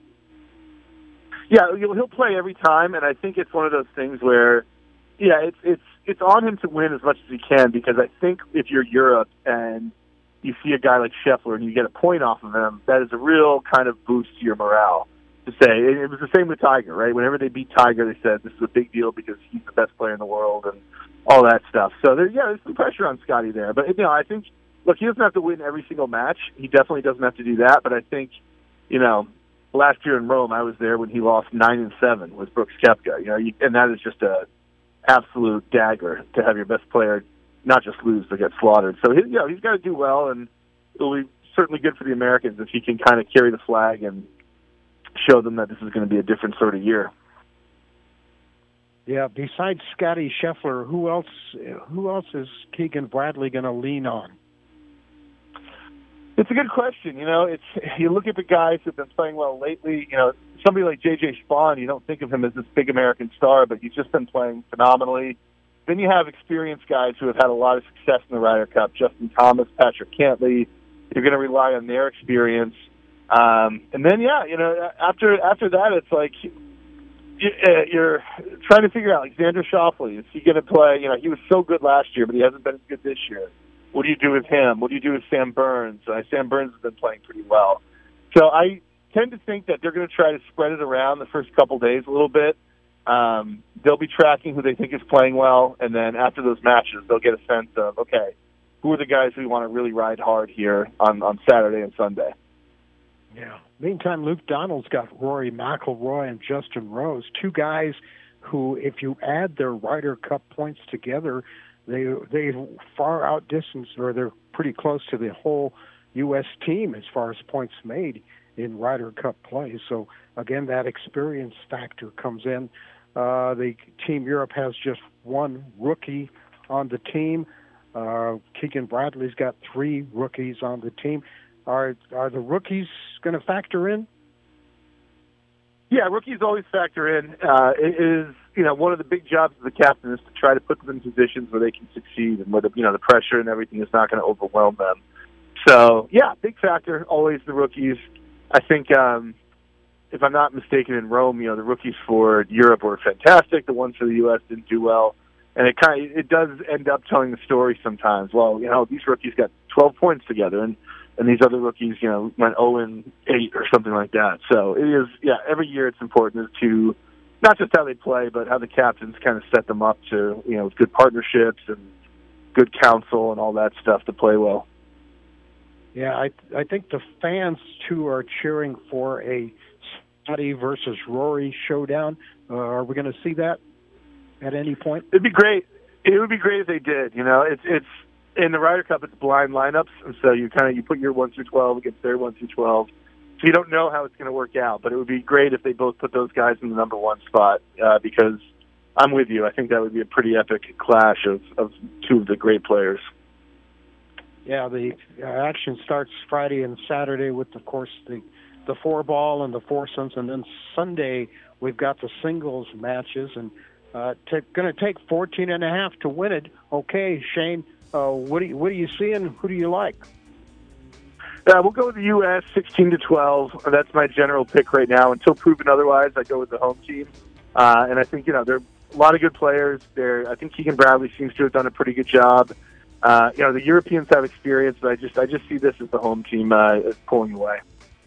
Yeah, he'll he'll play every time, and I think it's one of those things where, yeah, it's it's it's on him to win as much as he can, because I think if you're Europe and you see a guy like Scheffler and you get a point off of him, that is a real kind of boost to your morale. To say it, it was the same with Tiger, right? Whenever they beat Tiger, they said this is a big deal because he's the best player in the world and all that stuff. So there, yeah, there's some pressure on Scotty there, but you know, I think look, he doesn't have to win every single match. He definitely doesn't have to do that, but I think, you know, last year in Rome, I was there when he lost nine and seven with Brooks Koepka. You know, you, and that is just a absolute dagger to have your best player not just lose but get slaughtered. So he, you know, he's got to do well, and it'll be certainly good for the Americans if he can kind of carry the flag and show them that this is going to be a different sort of year. Yeah. Besides Scotty Scheffler, who else? Who else is Keegan Bradley going to lean on? It's a good question. You know, it's you look at the guys who've been playing well lately. You know, somebody like J J Spaun, you don't think of him as this big American star, but he's just been playing phenomenally. Then you have experienced guys who have had a lot of success in the Ryder Cup. Justin Thomas, Patrick Cantlay. You're going to rely on their experience. Um, and then, yeah, you know, after after that, it's like you, uh, you're trying to figure out, like, Xander Schauffele, is he going to play? You know, he was so good last year, but he hasn't been as good this year. What do you do with him? What do you do with Sam Burns? Uh, Sam Burns has been playing pretty well. So I tend to think that they're going to try to spread it around the first couple days a little bit. Um, they'll be tracking who they think is playing well, and then after those matches, they'll get a sense of, okay, who are the guys we want to really ride hard here on, on Saturday and Sunday. Yeah. Meantime, Luke Donald's got Rory McIlroy and Justin Rose, two guys who, if you add their Ryder Cup points together, they they far outdistance, or they're pretty close to the whole U S team as far as points made in Ryder Cup play. So again, that experience factor comes in. Uh, the Team Europe has just one rookie on the team. Uh, Keegan Bradley's got three rookies on the team. Are are the rookies going to factor in? Yeah, rookies always factor in. Uh, it is, you know, one of the big jobs of the captain is to try to put them in positions where they can succeed and where the, you know, the pressure and everything is not going to overwhelm them. So, yeah, big factor, always the rookies. I think, um, if I'm not mistaken, in Rome, you know, the rookies for Europe were fantastic. The ones for the U S didn't do well. And it kind of, it does end up telling the story sometimes. Well, you know, these rookies got twelve points together, and and these other rookies, you know, went oh and eight or something like that. So it is, yeah, every year it's important to not just how they play, but how the captains kind of set them up to, you know, with good partnerships and good counsel and all that stuff to play well. Yeah, I I think the fans, too, are cheering for a Scotty versus Rory showdown. Uh, are we going to see that at any point? It'd be great. It would be great if they did. You know, it's it's in the Ryder Cup, it's blind lineups, and so you kind of you put your one through twelve against their one through twelve. So you don't know how it's going to work out, but it would be great if they both put those guys in the number one spot, uh, because I'm with you. I think that would be a pretty epic clash of, of two of the great players. Yeah, the uh, action starts Friday and Saturday with, of course, the the four ball and the foursomes, and then Sunday we've got the singles matches, and uh, t- going to take fourteen and a half to win it. Okay, Shane, uh, what do you, what are you seeing? Who do you like? Uh, we'll go with the U S sixteen to twelve. That's my general pick right now. Until proven otherwise, I go with the home team. Uh, and I think, you know, there are a lot of good players there. I think Keegan Bradley seems to have done a pretty good job. Uh, you know, the Europeans have experience, but I just I just see this as the home team uh, pulling away.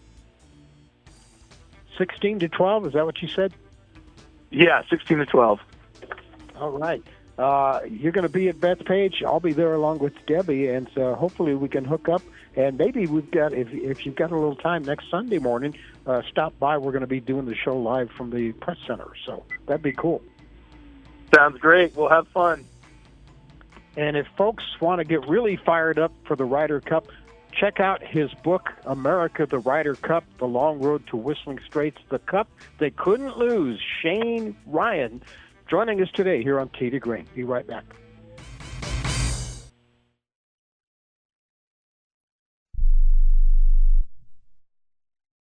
sixteen to twelve, is that what you said? Yeah, sixteen to twelve. All right. Uh, you're going to be at Bethpage. I'll be there along with Debbie, and uh, hopefully we can hook up. And maybe we've got, if if you've got a little time next Sunday morning, uh, stop by. We're going to be doing the show live from the press center, so that'd be cool. Sounds great. We'll have fun. And if folks want to get really fired up for the Ryder Cup, check out his book, America, the Ryder Cup, The Long Road to Whistling Straits, the Cup They Couldn't Lose. Shane Ryan joining us today here on Tee to Green. Be right back. Are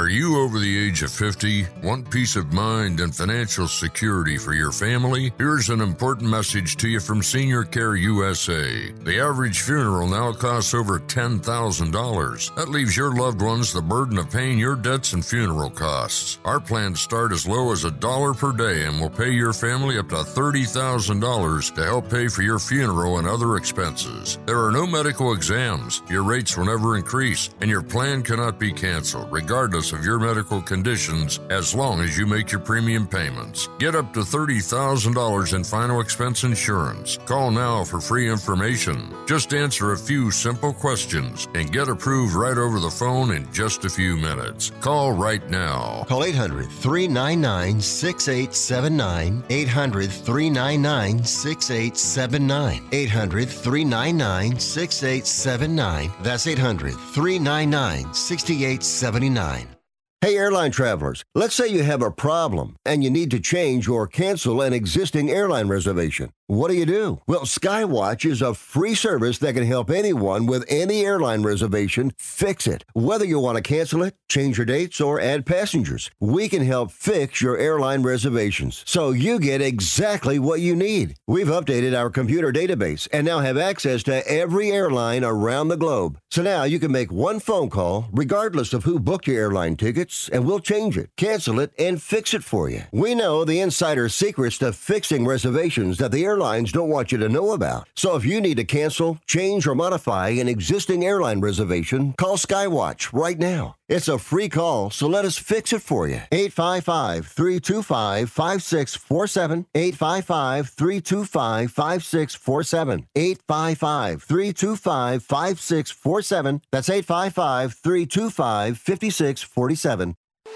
Are you over the age of fifty? Want peace of mind and financial security for your family? Here's an important message to you from Senior Care U S A. The average funeral now costs over ten thousand dollars. That leaves your loved ones the burden of paying your debts and funeral costs. Our plans start as low as a dollar per day and will pay your family up to thirty thousand dollars to help pay for your funeral and other expenses. There are no medical exams. Your rates will never increase, and your plan cannot be canceled, regardless of your medical conditions, as long as you make your premium payments. Get up to thirty thousand dollars in final expense insurance. Call now for free information. Just answer a few simple questions and get approved right over the phone in just a few minutes. Call right now. Call eight hundred, three nine nine, six eight seven nine. eight hundred, three nine nine, six eight seven nine. eight hundred, three nine nine, six eight seven nine. That's eight hundred, three nine nine, six eight seven nine. Hey, airline travelers, let's say you have a problem and you need to change or cancel an existing airline reservation. What do you do? Well, Skywatch is a free service that can help anyone with any airline reservation fix it. Whether you want to cancel it, change your dates, or add passengers, we can help fix your airline reservations so you get exactly what you need. We've updated our computer database and now have access to every airline around the globe. So now you can make one phone call regardless of who booked your airline tickets, and we'll change it, cancel it, and fix it for you. We know the insider secrets to fixing reservations that the airline Airlines don't want you to know about. So if you need to cancel, change, or modify an existing airline reservation, call Skywatch right now. It's a free call, so let us fix it for you. eight five five, three two five, five six four seven. eight five five, three two five, five six four seven. eight five five, three two five, five six four seven. That's eight five five, three two five, five six four seven.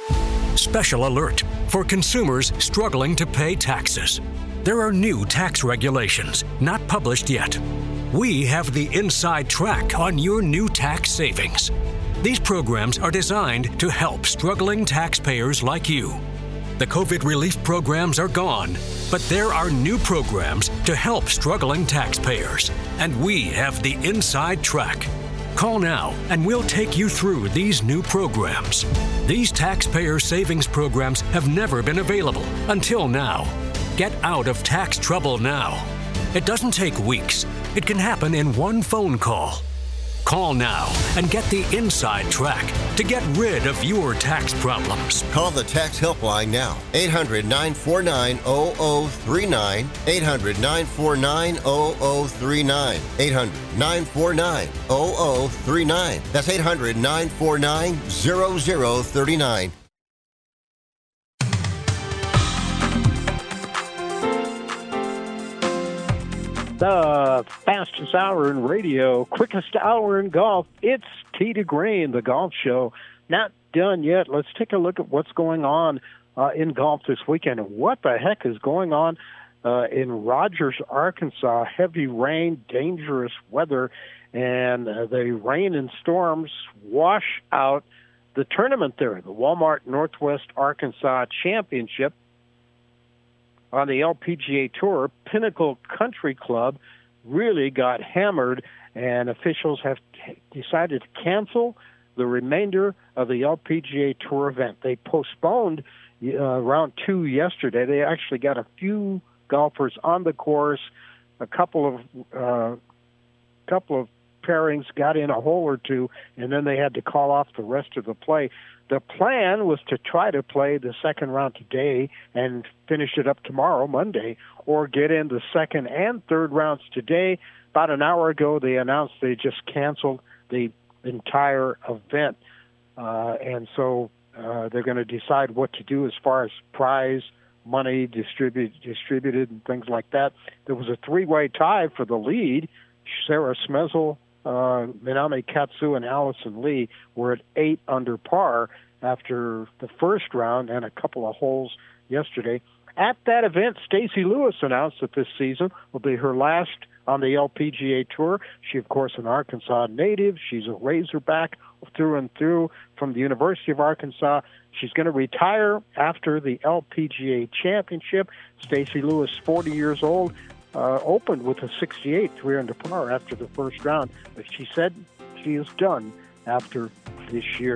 Special alert for consumers struggling to pay taxes. There are new tax regulations, not published yet. We have the inside track on your new tax savings. These programs are designed to help struggling taxpayers like you. The COVID relief programs are gone, but there are new programs to help struggling taxpayers, and we have the inside track. Call now and we'll take you through these new programs. These taxpayer savings programs have never been available until now. Get out of tax trouble now. It doesn't take weeks. It can happen in one phone call. Call now and get the inside track to get rid of your tax problems. Call the tax helpline now. eight hundred, nine four nine, zero zero three nine. eight hundred, nine four nine, zero zero three nine. eight hundred, nine four nine, zero zero three nine. That's eight hundred, nine four nine, zero zero three nine. The fastest hour in radio, quickest hour in golf. It's Tee to Green, the golf show. Not done yet. Let's take a look at what's going on uh, in golf this weekend. What the heck is going on uh, in Rogers, Arkansas? Heavy rain, dangerous weather, and uh, the rain and storms wash out the tournament there, the Walmart Northwest Arkansas Championship. On the L P G A Tour, Pinnacle Country Club really got hammered, and officials have t- decided to cancel the remainder of the L P G A Tour event. They postponed uh, round two yesterday. They actually got a few golfers on the course, a couple of uh, couple of pairings got in a hole or two, and then they had to call off the rest of the play. The plan was to try to play the second round today and finish it up tomorrow, Monday, or get in the second and third rounds today. About an hour ago, they announced they just canceled the entire event. Uh, and so uh, they're going to decide what to do as far as prize money distribute, distributed and things like that. There was a three-way tie for the lead. Sarah Smezel, Uh, Minami Katsu and Allison Lee were at eight under par after the first round and a couple of holes yesterday. At that event, Stacey Lewis announced that this season will be her last on the L P G A Tour. She, of course, an Arkansas native. She's a Razorback through and through from the University of Arkansas. She's going to retire after the L P G A Championship. Stacey Lewis, forty years old. Uh, opened with a sixty-eight, three under par after the first round, but she said she is done after this year.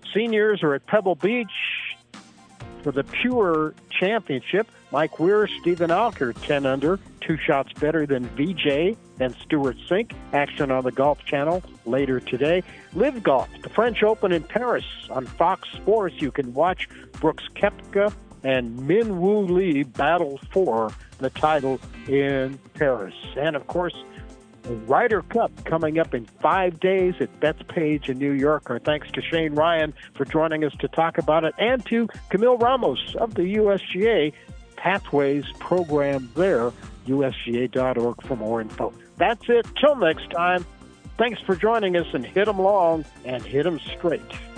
Seniors are at Pebble Beach for the Pure Championship. Mike Weir, Stephen Alker, ten under, two shots better than V J and Stuart Sink. Action on the Golf Channel later today. Live Golf, the French Open in Paris on Fox Sports. You can watch Brooks Koepka and Min Woo Lee battle for the title in Paris. And, of course, the Ryder Cup coming up in five days at Bethpage in New York. Our thanks to Shane Ryan for joining us to talk about it, and to Camille Ramos of the U S G A Pathways program there, U S G A dot org for more info. That's it. Till next time, thanks for joining us, and hit 'em long and hit 'em straight.